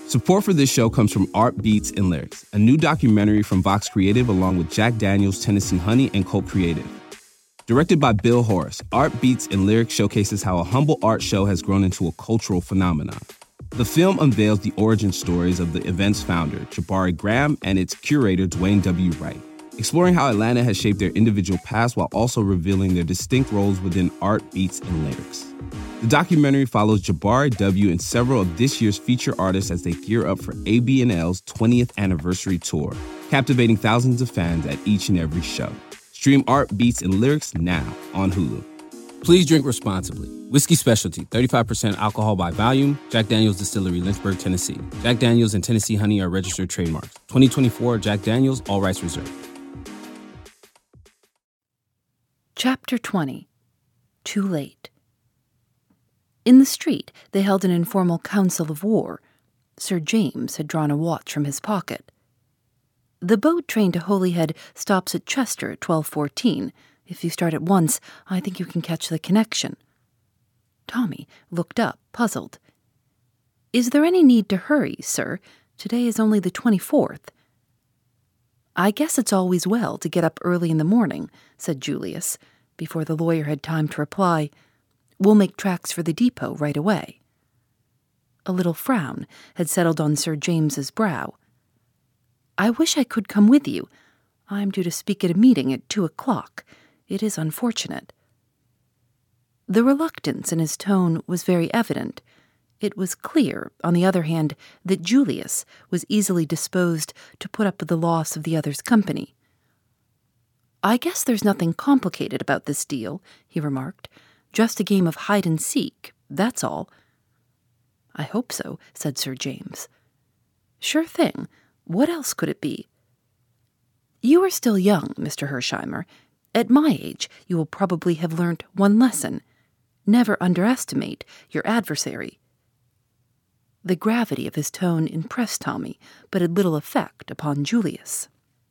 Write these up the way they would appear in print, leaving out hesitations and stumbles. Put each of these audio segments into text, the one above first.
Support for this show comes from Art Beats and Lyrics, a new documentary from Vox Creative along with Jack Daniels, Tennessee Honey, and Cult Creative. Directed by Bill Horace, Art Beats and Lyrics showcases how a humble art show has grown into a cultural phenomenon. The film unveils the origin stories of the event's founder, Jabari Graham, and its curator, Dwayne W. Wright, exploring how Atlanta has shaped their individual paths while also revealing their distinct roles within Art Beats and Lyrics. The documentary follows Jabari W. and several of this year's feature artists as they gear up for ABNL's 20th anniversary tour, captivating thousands of fans at each and every show. Stream Art Beats and Lyrics now on Hulu. Please drink responsibly. Whiskey Specialty, 35% alcohol by volume. Jack Daniels Distillery, Lynchburg, Tennessee. Jack Daniels and Tennessee Honey are registered trademarks. 2024 Jack Daniels, all rights reserved. Chapter 20. Too Late. In the street, they held an informal council of war. Sir James had drawn a watch from his pocket. The boat train to Holyhead stops at Chester at 12:14. If you start at once, I think you can catch the connection. Tommy looked up, puzzled. Is there any need to hurry, sir? Today is only the 24th. I guess it's always well to get up early in the morning, said Julius, before the lawyer had time to reply. We'll make tracks for the depot right away. A little frown had settled on Sir James's brow. I wish I could come with you. I'm due to speak at a meeting at 2:00. It is unfortunate. The reluctance in his tone was very evident. It was clear, on the other hand, that Julius was easily disposed to put up with the loss of the other's company. I guess there's nothing complicated about this deal, he remarked. Just a game of hide-and-seek, that's all. I hope so, said Sir James. Sure thing. What else could it be? You are still young, Mr. Hersheimer. At my age, you will probably have learnt one lesson. Never underestimate your adversary. The gravity of his tone impressed Tommy, but had little effect upon Julius.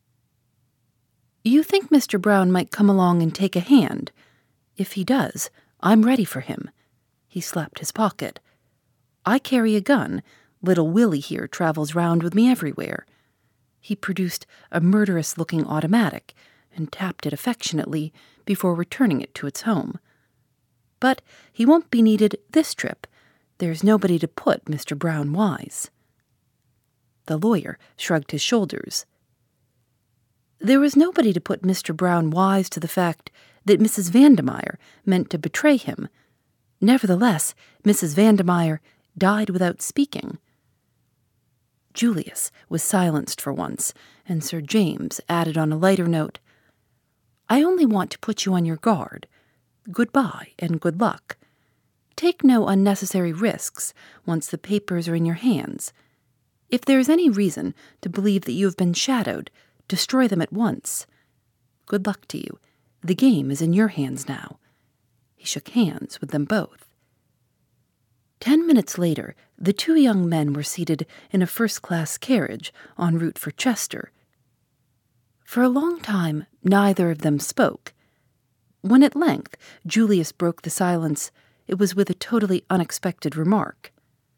You think Mr. Brown might come along and take a hand? If he does, I'm ready for him. He slapped his pocket. I carry a gun. Little Willie here travels round with me everywhere. He produced a murderous-looking automatic and tapped it affectionately before returning it to its home. But he won't be needed this trip. There's nobody to put Mr. Brown wise. The lawyer shrugged his shoulders. There was nobody to put Mr. Brown wise to the fact that Mrs. Vandemeyer meant to betray him. Nevertheless, Mrs. Vandemeyer died without speaking. Julius was silenced for once, and Sir James added on a lighter note, I only want to put you on your guard. Goodbye and good luck. Take no unnecessary risks once the papers are in your hands. If there is any reason to believe that you have been shadowed, destroy them at once. Good luck to you. The game is in your hands now. He shook hands with them both. 10 minutes later, the two young men were seated in a first-class carriage en route for Chester. For a long time, neither of them spoke. When at length Julius broke the silence, it was with a totally unexpected remark.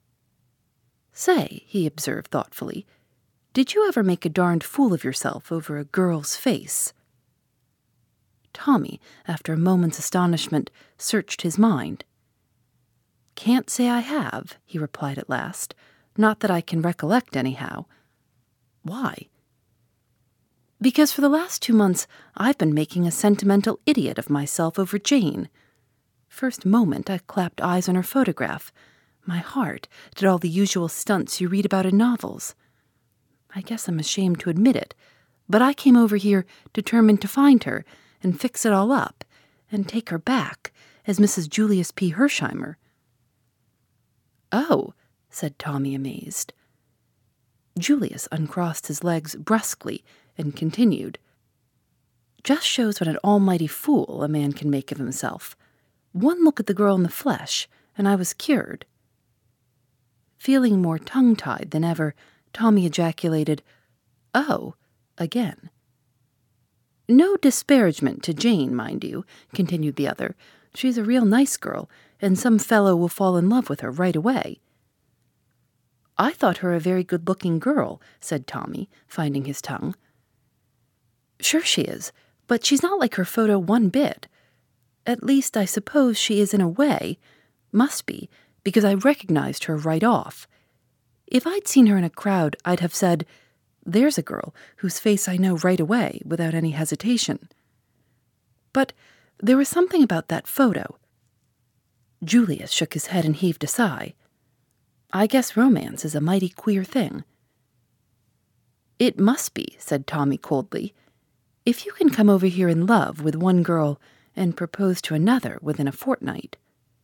Say, he observed thoughtfully, did you ever make a darned fool of yourself over a girl's face? Tommy, after a moment's astonishment, searched his mind. Can't say I have, he replied at last. Not that I can recollect, anyhow. Why? Because for the last 2 months I've been making a sentimental idiot of myself over Jane. First moment I clapped eyes on her photograph. My heart did all the usual stunts you read about in novels. I guess I'm ashamed to admit it, but I came over here determined to find her and fix it all up and take her back as Mrs. Julius P. Hersheimer. Oh, said Tommy, amazed. Julius uncrossed his legs brusquely and continued. Just shows what an almighty fool a man can make of himself. One look at the girl in the flesh, and I was cured. Feeling more tongue-tied than ever, Tommy ejaculated, Oh, again. No disparagement to Jane, mind you, continued the other. She's a real nice girl, and some fellow will fall in love with her right away. I thought her a very good-looking girl, said Tommy, finding his tongue. Sure she is, but she's not like her photo one bit. At least I suppose she is in a way. Must be, because I recognized her right off. If I'd seen her in a crowd, I'd have said, there's a girl whose face I know right away without any hesitation. But there was something about that photo. Julius shook his head and heaved a sigh. I guess romance is a mighty queer thing. It must be, said Tommy coldly. If you can come over here in love with one girl and propose to another within a fortnight.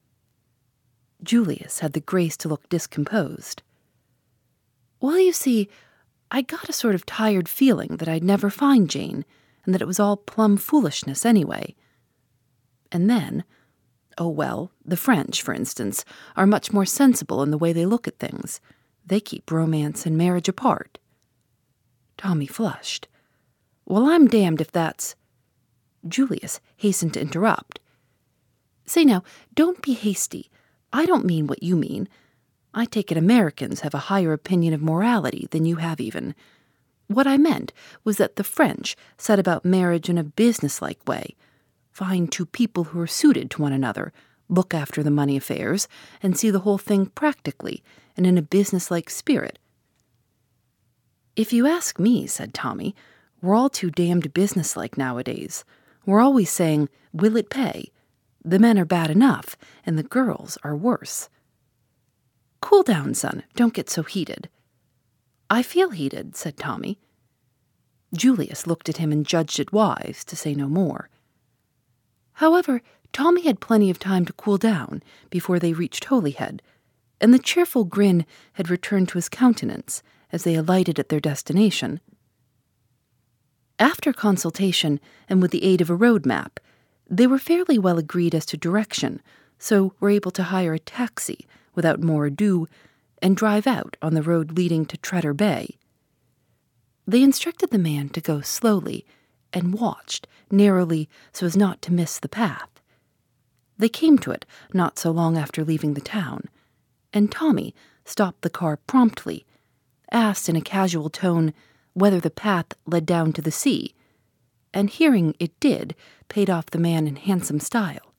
Julius had the grace to look discomposed. Well, you see, I got a sort of tired feeling that I'd never find Jane, and that it was all plumb foolishness anyway. And then, oh well, the French, for instance, are much more sensible in the way they look at things. They keep romance and marriage apart. Tommy flushed. Well, I'm damned if that's... Julius hastened to interrupt. Say now, don't be hasty. I don't mean what you mean. I take it Americans have a higher opinion of morality than you have even. What I meant was that the French set about marriage in a businesslike way. Find two people who are suited to one another, look after the money affairs, and see the whole thing practically and in a businesslike spirit. If you ask me, said Tommy, we're all too damned businesslike nowadays. We're always saying, will it pay? The men are bad enough, and the girls are worse. Cool down, son. Don't get so heated. I feel heated, said Tommy. Julius looked at him and judged it wise to say no more. However, Tommy had plenty of time to cool down before they reached Holyhead, and the cheerful grin had returned to his countenance as they alighted at their destination. After consultation, and with the aid of a road map, they were fairly well agreed as to direction, so were able to hire a taxi without more ado and drive out on the road leading to Tretter Bay. They instructed the man to go slowly and watched narrowly so as not to miss the path. They came to it not so long after leaving the town, and Tommy stopped the car promptly, asked in a casual tone whether the path led down to the sea, and hearing it did, paid off the man in handsome style.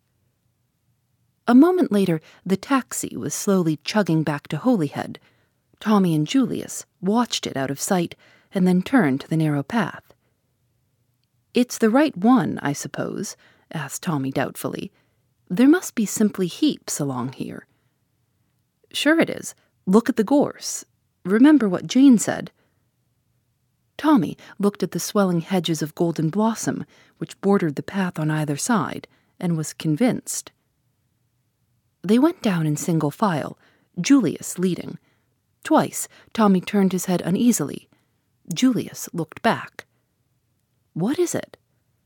A moment later, the taxi was slowly chugging back to Holyhead. Tommy and Julius watched it out of sight and then turned to the narrow path. It's the right one, I suppose, asked Tommy doubtfully. There must be simply heaps along here. Sure it is. Look at the gorse. Remember what Jane said. Tommy looked at the swelling hedges of golden blossom which bordered the path on either side, and was convinced. They went down in single file, Julius leading. Twice Tommy turned his head uneasily. Julius looked back. What is it?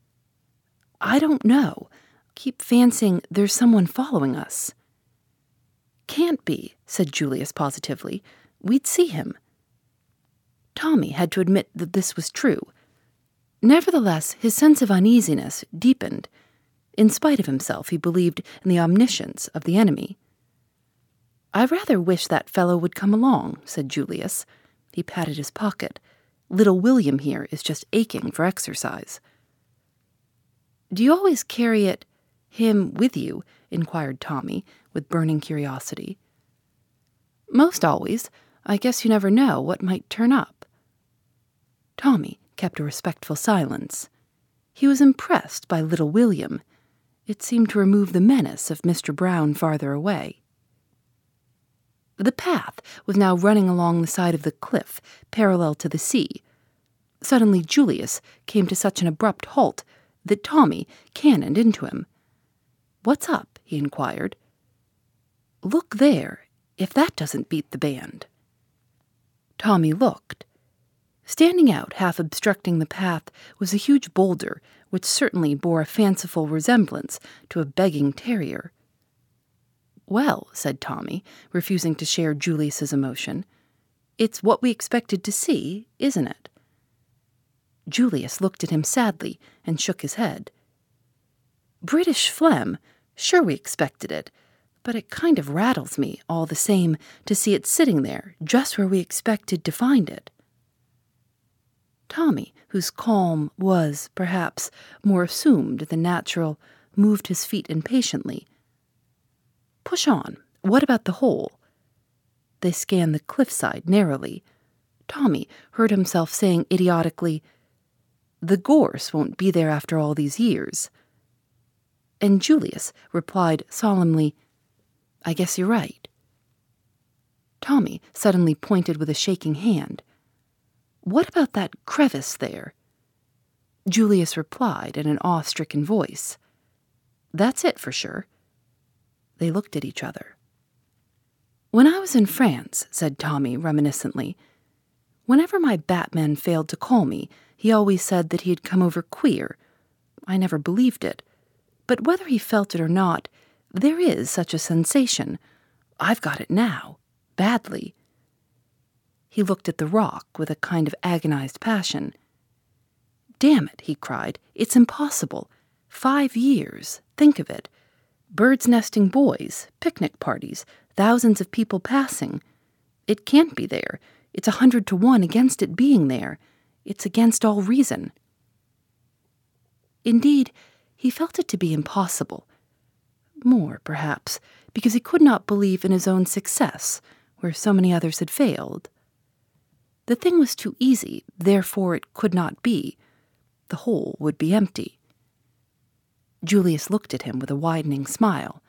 I don't know. Keep fancying there's someone following us. Can't be, said Julius positively. We'd see him. Tommy had to admit that this was true. Nevertheless, his sense of uneasiness deepened. In spite of himself, he believed in the omniscience of the enemy. I rather wish that fellow would come along, said Julius. He patted his pocket. Little William here is just aching for exercise. Do you always carry him with you? Inquired Tommy, with burning curiosity. Most always. I guess you never know what might turn up. Tommy kept a respectful silence. He was impressed by little William. It seemed to remove the menace of Mr. Brown farther away. The path was now running along the side of the cliff, parallel to the sea. Suddenly Julius came to such an abrupt halt that Tommy cannoned into him. What's up? He inquired. Look there, if that doesn't beat the band. Tommy looked. Standing out, half obstructing the path, was a huge boulder which certainly bore a fanciful resemblance to a begging terrier. Well, said Tommy, refusing to share Julius's emotion, it's what we expected to see, isn't it? Julius looked at him sadly and shook his head. British phlegm, sure we expected it, But it kind of rattles me, all the same, to see it sitting there, just where we expected to find it. Tommy, whose calm was, perhaps, more assumed than natural, moved his feet impatiently. "Push on. What about the hole?" They scanned the cliffside narrowly. Tommy heard himself saying idiotically, "The gorse won't be there after all these years." And Julius replied solemnly, "I guess you're right." Tommy suddenly pointed with a shaking hand. "What about that crevice there?" Julius replied in an awe-stricken voice, "That's it for sure." They looked at each other. "When I was in France," said Tommy reminiscently, "whenever my Batman failed to call me, he always said that he had come over queer. I never believed it. But whether he felt it or not, there is such a sensation. I've got it now, badly." He looked at the rock with a kind of agonized passion. "Damn it," he cried, "it's impossible. 5 years, think of it. Birds nesting boys, picnic parties, thousands of people passing. It can't be there. It's 100 to 1 against it being there. It's against all reason." Indeed, he felt it to be impossible. More, perhaps, because he could not believe in his own success, where so many others had failed. The thing was too easy, therefore it could not be. The hole would be empty. Julius looked at him with a widening smile.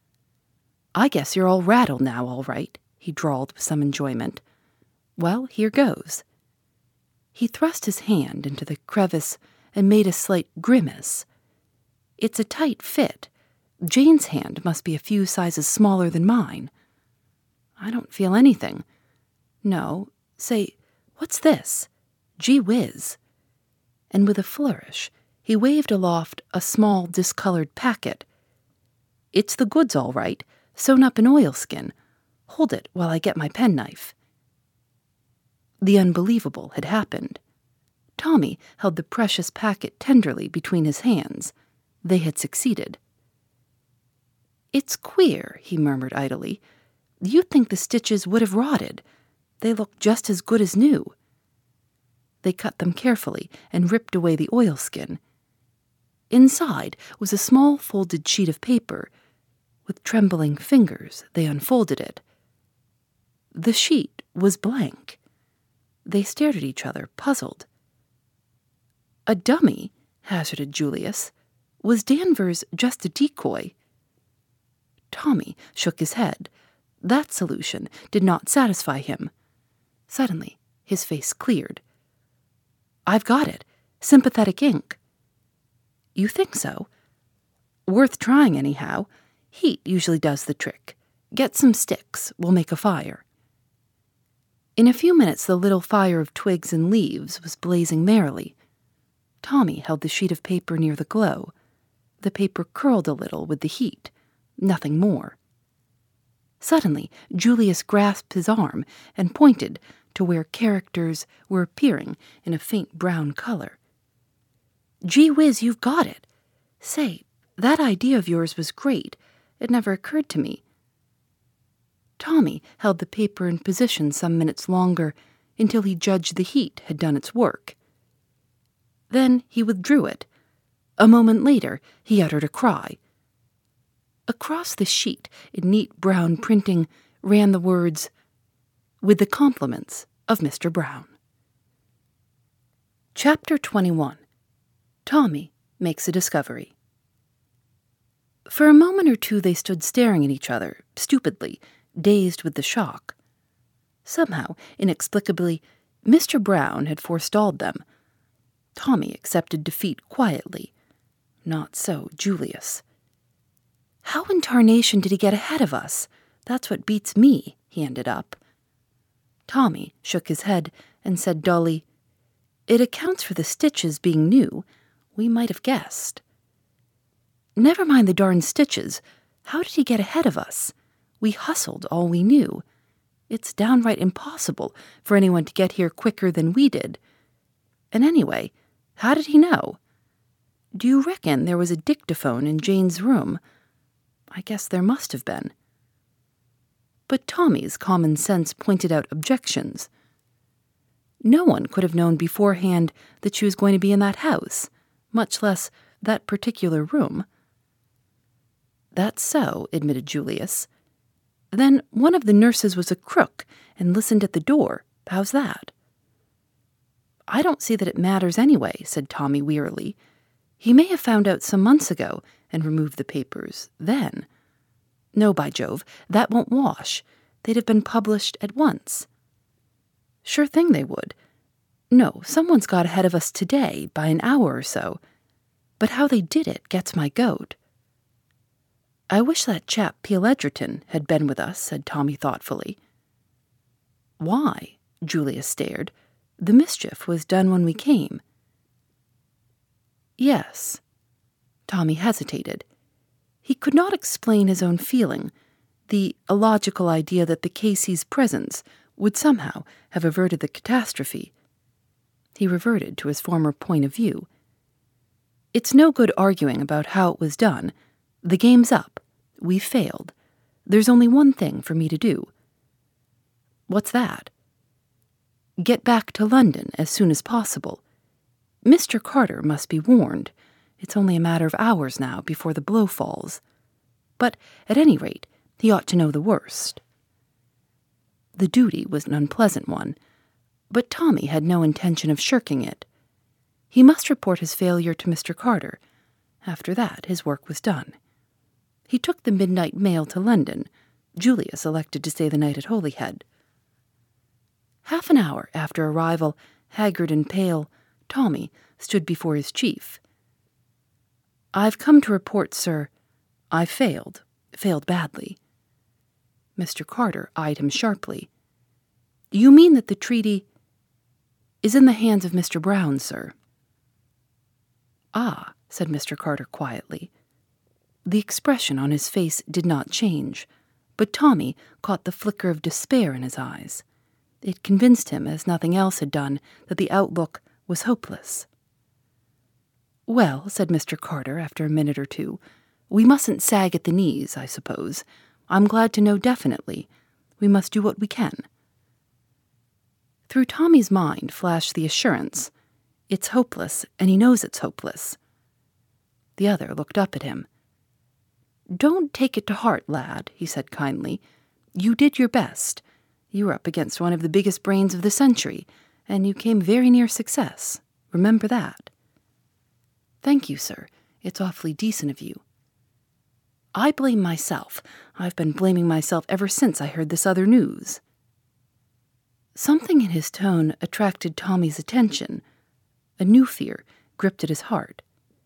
"I guess you're all rattled now, all right," he drawled with some enjoyment. "Well, here goes." He thrust his hand into the crevice and made a slight grimace. "It's a tight fit. Jane's hand must be a few sizes smaller than mine. I don't feel anything. No, say, what's this? Gee whiz." And with a flourish, he waved aloft a small, discolored packet. "It's the goods, all right, sewn up in oilskin. Hold it while I get my penknife." The unbelievable had happened. Tommy held the precious packet tenderly between his hands. They had succeeded. "It's queer," he murmured idly. "You'd think the stitches would have rotted. They look just as good as new." They cut them carefully and ripped away the oilskin. Inside was a small folded sheet of paper. With trembling fingers, they unfolded it. The sheet was blank. They stared at each other, puzzled. "A dummy," hazarded Julius. "Was Danvers just a decoy?" Tommy shook his head. That solution did not satisfy him. Suddenly, his face cleared. "I've got it. Sympathetic ink." "You think so?" "Worth trying, anyhow. Heat usually does the trick. Get some sticks. We'll make a fire." In a few minutes the little fire of twigs and leaves was blazing merrily. Tommy held the sheet of paper near the glow. The paper curled a little with the heat. Nothing more. Suddenly, Julius grasped his arm and pointed to where characters were appearing in a faint brown color. "Gee whiz, you've got it. Say, that idea of yours was great. It never occurred to me." Tommy held the paper in position some minutes longer until he judged the heat had done its work. Then he withdrew it. A moment later, he uttered a cry. Across the sheet, in neat brown printing, ran the words, "With the compliments of Mr. Brown." Chapter 21. Tommy Makes a Discovery. For a moment or two they stood staring at each other, stupidly, dazed with the shock. Somehow, inexplicably, Mr. Brown had forestalled them. Tommy accepted defeat quietly. Not so Julius. "How in tarnation did he get ahead of us? That's what beats me," he ended up. Tommy shook his head and said dully, "It accounts for the stitches being new. We might have guessed." "Never mind the darn stitches. How did he get ahead of us? We hustled all we knew. It's downright impossible for anyone to get here quicker than we did. And anyway, how did he know? Do you reckon there was a dictaphone in Jane's room? I guess there must have been." but Tommy's common sense pointed out objections. No one could have known beforehand that she was going to be in that house, much less that particular room. That's so, admitted Julius. Then one of the nurses was a crook and listened at the door. How's that? I don't see that it matters anyway, said Tommy wearily. He may have found out some months ago and removed the papers then. No, by Jove, that won't wash. They'd have been published at once. Sure thing they would. No, someone's got ahead of us today by an hour or so. But how they did it gets my goat. I wish that chap Peel Edgerton had been with us, said Tommy thoughtfully. Why? Julius stared. The mischief was done when we came. Yes. Tommy hesitated. He could not explain his own feeling, the illogical idea that the Caseys' presence would somehow have averted the catastrophe. He reverted to his former point of view. It's no good arguing about how it was done. The game's up. We've failed. There's only one thing for me to do. What's that? Get back to London as soon as possible. Mr. Carter must be warned. It's only a matter of hours now before the blow falls. But, at any rate, he ought to know the worst. The duty was an unpleasant one, but Tommy had no intention of shirking it. He must report his failure to Mr. Carter. After that, his work was done. He took the midnight mail to London. Julius elected to stay the night at Holyhead. Half an hour after arrival, haggard and pale, Tommy stood before his chief. I've come to report, sir. I failed badly. Mr. Carter eyed him sharply. You mean that the treaty is in the hands of Mr. Brown, sir? Ah, said Mr. Carter quietly. The expression on his face did not change, but Tommy caught the flicker of despair in his eyes. It convinced him, as nothing else had done, that the outlook was hopeless. Well, said Mr. Carter after a minute or two, we mustn't sag at the knees, I suppose. I'm glad to know definitely. We must do what we can. Through Tommy's mind flashed the assurance, it's hopeless, and he knows it's hopeless. The other looked up at him. Don't take it to heart, lad, he said kindly. You did your best. You were up against one of the biggest brains of the century, and you came very near success. Remember that. Thank you, sir. It's awfully decent of you. I blame myself. I've been blaming myself ever since I heard this other news. Something in his tone attracted Tommy's attention. A new fear gripped at his heart.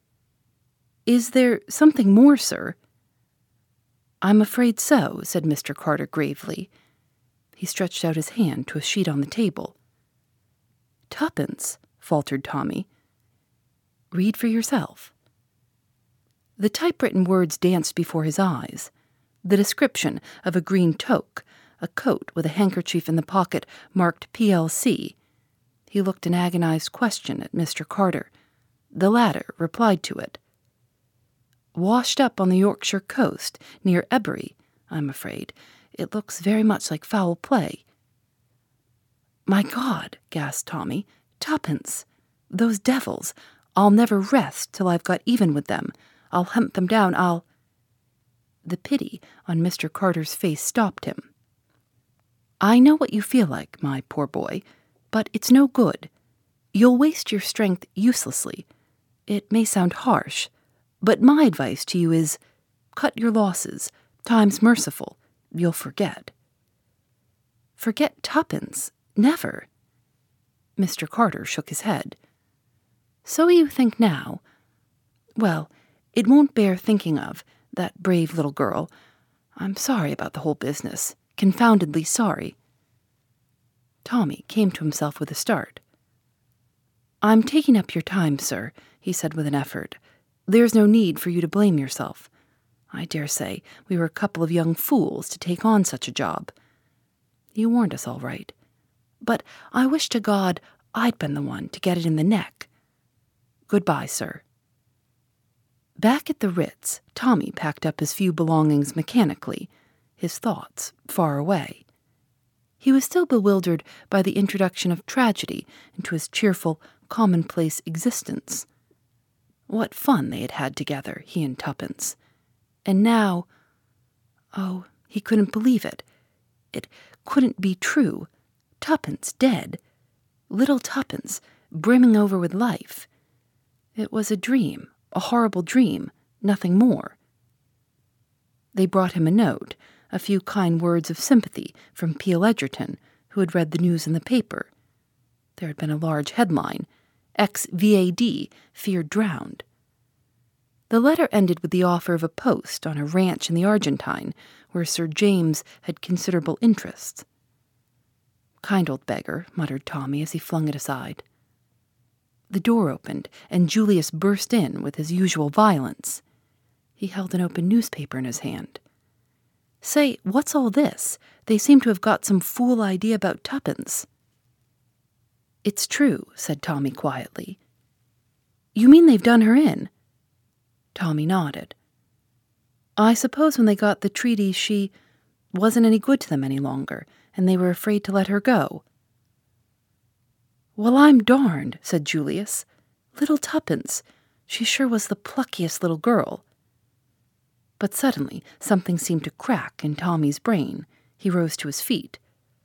Is there something more, sir? I'm afraid so, said Mr. Carter gravely. He stretched out his hand to a sheet on the table. Tuppence, faltered Tommy. Read for yourself. The typewritten words danced before his eyes. The description of a green toque, a coat with a handkerchief in the pocket marked PLC. He looked an agonized question at Mr. Carter. The latter replied to it. Washed up on the Yorkshire coast, near Ebury, I'm afraid. It looks very much like foul play. My God, gasped Tommy. Tuppence. Those devils. I'll never rest till I've got even with them. I'll hunt them down, The pity on Mr. Carter's face stopped him. I know what you feel like, my poor boy, but it's no good. You'll waste your strength uselessly. It may sound harsh, but my advice to you is, cut your losses. Time's merciful. You'll forget. Forget tuppence? Never. Mr. Carter shook his head. So you think now? Well, it won't bear thinking of, that brave little girl. I'm sorry about the whole business. Confoundedly sorry. Tommy came to himself with a start. I'm taking up your time, sir, he said with an effort. There's no need for you to blame yourself. I dare say we were a couple of young fools to take on such a job. You warned us all right. But I wish to God I'd been the one to get it in the neck. Goodbye, sir. Back at the Ritz, Tommy packed up his few belongings mechanically. his thoughts far away. He was still bewildered by the introduction of tragedy into his cheerful, commonplace existence. What fun they had had together, he and Tuppence. And now, oh, he couldn't believe it. It couldn't be true. Tuppence dead. Little Tuppence, brimming over with life. It was a dream, a horrible dream, nothing more. They brought him a note, a few kind words of sympathy from Peel Edgerton, who had read the news in the paper. There had been a large headline, "Ex-VAD feared drowned." The letter ended with the offer of a post on a ranch in the Argentine, where Sir James had considerable interests. "Kind old beggar," muttered Tommy as he flung it aside. The door opened, and Julius burst in with his usual violence. He held an open newspaper in his hand. "Say, what's all this? They seem to have got some fool idea about Tuppence." "It's true," said Tommy quietly. "You mean they've done her in?" Tommy nodded. "I suppose when they got the treaty she wasn't any good to them any longer, and they were afraid to let her go." "Well, I'm darned," said Julius. "Little Tuppence. She sure was the pluckiest little girl." But suddenly something seemed to crack in Tommy's brain. He rose to his feet.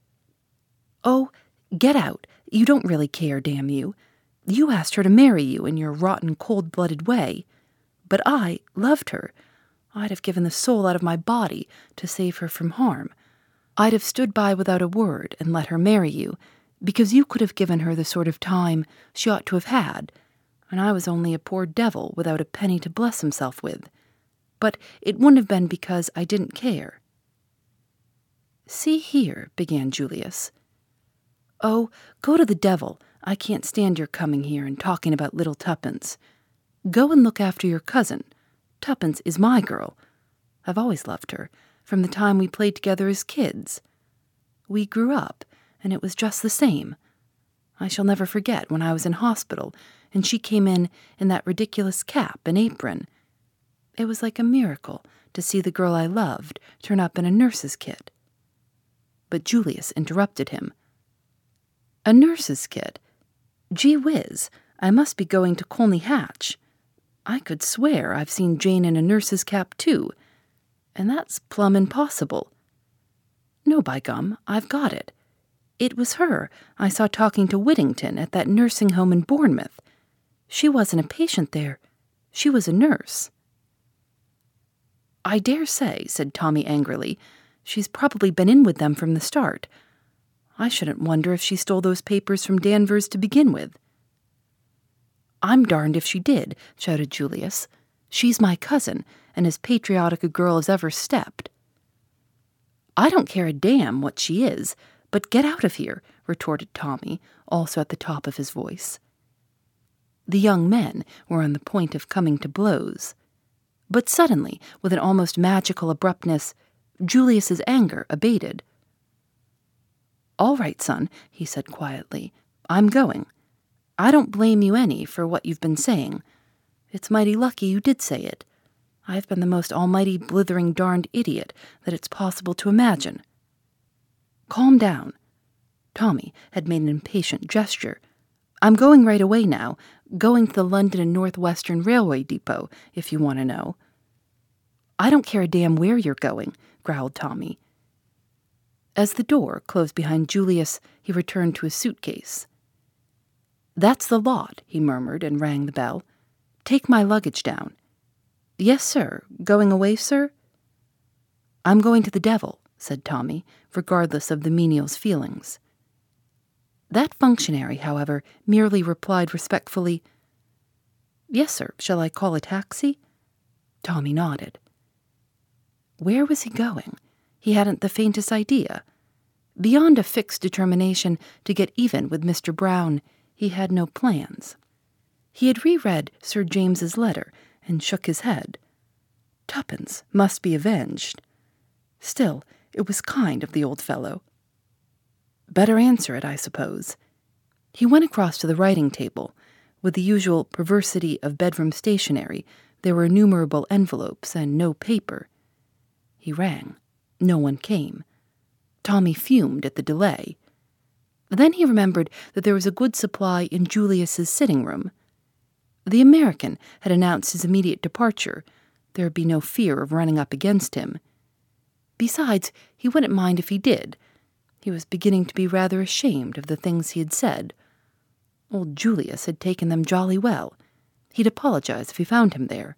"Oh, get out. You don't really care, damn you. You asked her to marry you in your rotten, cold-blooded way. But I loved her. I'd have given the soul out of my body to save her from harm. I'd have stood by without a word and let her marry you, because you could have given her the sort of time she ought to have had, and I was only a poor devil without a penny to bless himself with. But it wouldn't have been because I didn't care." "See here," began Julius. "Oh, go to the devil. I can't stand your coming here and talking about little Tuppence. Go and look after your cousin. Tuppence is my girl. I've always loved her, from the time we played together as kids. We grew up, and it was just the same. I shall never forget when I was in hospital, and she came in that ridiculous cap and apron. It was like a miracle to see the girl I loved turn up in a nurse's kit." But Julius interrupted him. "A nurse's kit? Gee whiz, I must be going to Colney Hatch. I could swear I've seen Jane in a nurse's cap too, and that's plumb impossible. No, by gum, I've got it. It was her I saw talking to Whittington at that nursing home in Bournemouth. She wasn't a patient there. She was a nurse." "I dare say," said Tommy angrily. "She's probably been in with them from the start. I shouldn't wonder if she stole those papers from Danvers to begin with." "I'm darned if she did," shouted Julius. "She's my cousin, and as patriotic a girl as ever stepped." "I don't care a damn what she is, but get out of here," retorted Tommy, also at the top of his voice. The young men were on the point of coming to blows. But suddenly, with an almost magical abruptness, Julius's anger abated. "All right, son," he said quietly. "I'm going. I don't blame you any for what you've been saying. It's mighty lucky you did say it. I've been the most almighty blithering darned idiot that it's possible to imagine." "Calm down." Tommy had made an impatient gesture. "I'm going right away now, going to the London and Northwestern Railway Depot, if you want to know." "I don't care a damn where you're going," growled Tommy. As the door closed behind Julius, he returned to his suitcase. "That's the lot," he murmured and rang the bell. "Take my luggage down." "Yes, sir. Going away, sir?" "I'm going to the devil," said Tommy, regardless of the menial's feelings. That functionary, however, merely replied respectfully, "Yes, sir. Shall I call a taxi?" Tommy nodded. Where was he going? He hadn't the faintest idea. Beyond a fixed determination to get even with Mr. Brown, he had no plans. He had reread Sir James's letter and shook his head. Tuppence must be avenged. Still, it was kind of the old fellow. Better answer it, I suppose. He went across to the writing table. With the usual perversity of bedroom stationery, there were innumerable envelopes and no paper. He rang. No one came. Tommy fumed at the delay. Then he remembered that there was a good supply in Julius's sitting room. The American had announced his immediate departure. There would be no fear of running up against him. Besides, he wouldn't mind if he did. He was beginning to be rather ashamed of the things he had said. Old Julius had taken them jolly well. He'd apologize if he found him there.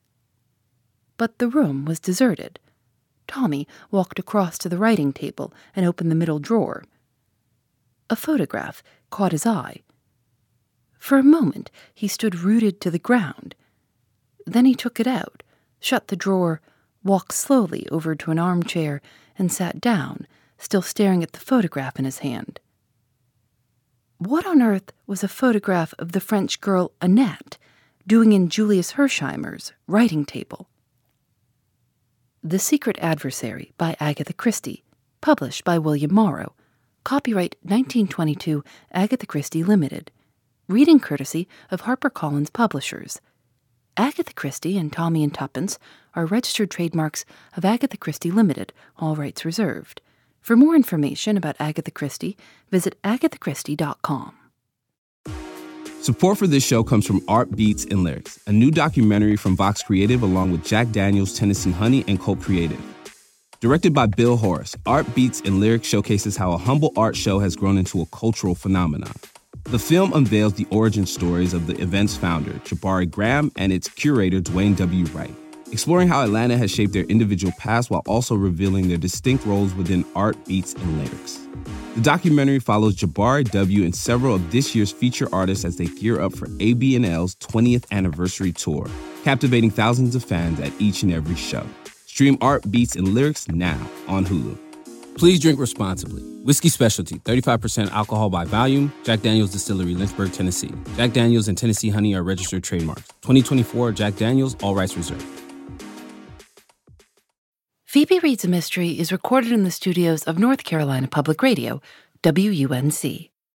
But the room was deserted. Tommy walked across to the writing table and opened the middle drawer. A photograph caught his eye. For a moment he stood rooted to the ground. Then he took it out, shut the drawer, walked slowly over to an armchair, and sat down, still staring at the photograph in his hand. What on earth was a photograph of the French girl Annette doing in Julius Hersheimer's writing table? The Secret Adversary by Agatha Christie, published by William Morrow. Copyright 1922, Agatha Christie Limited. Reading courtesy of HarperCollins Publishers. Agatha Christie and Tommy and Tuppence are registered trademarks of Agatha Christie Limited, all rights reserved. For more information about Agatha Christie, visit agathachristie.com. Support for this show comes from Art Beats and Lyrics, a new documentary from Vox Creative along with Jack Daniels, Tennessee Honey, and Colt Creative. Directed by Bill Horace, Art Beats and Lyrics showcases how a humble art show has grown into a cultural phenomenon. The film unveils the origin stories of the event's founder, Jabari Graham, and its curator, Dwayne W. Wright, exploring how Atlanta has shaped their individual paths while also revealing their distinct roles within art, beats, and lyrics. The documentary follows Jabari W. and several of this year's feature artists as they gear up for AB&L's 20th anniversary tour, captivating thousands of fans at each and every show. Stream Art, Beats, and Lyrics now on Hulu. Please drink responsibly. Whiskey Specialty, 35% alcohol by volume. Jack Daniel's Distillery, Lynchburg, Tennessee. Jack Daniel's and Tennessee Honey are registered trademarks. 2024 Jack Daniel's, all rights reserved. Phoebe Reads a Mystery is recorded in the studios of North Carolina Public Radio, WUNC.